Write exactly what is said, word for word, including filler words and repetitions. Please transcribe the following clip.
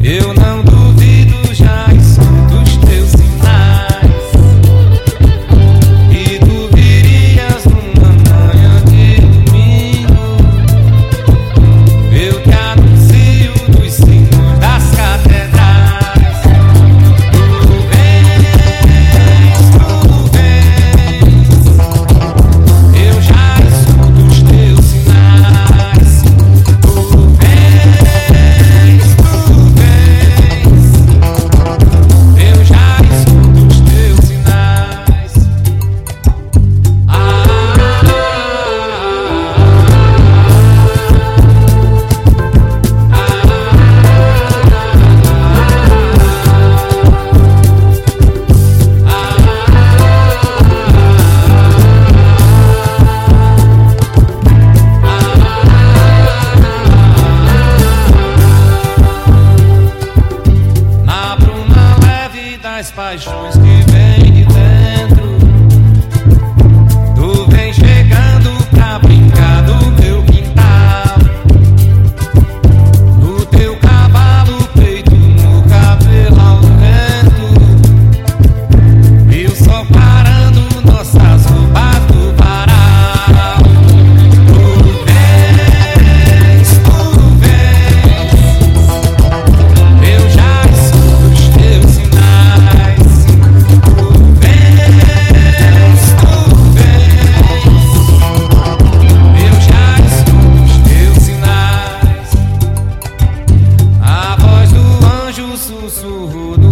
Eu não duvido, já escuto os teus sinais. E tu virias numa manhã de domingo. Eu te anuncio dos sinos das catedrais. Tu vens, tu vens. Eu já escuto os teus sinais. Tu vens, tu vens. Eu já escuto os teus sinais. Ah, na bruma leve das paixões que vem de dentro, tu vem chegando pra brincar do teu quintal. No teu cavalo, peito no cabelo ao vento, e o sol parando nossas roupas do varal. Tu vens, tu vens. Eu já escuto os teus sinais. Tu vens, tu vens. Eu já escuto os teus sinais. A voz do anjo, sussurro do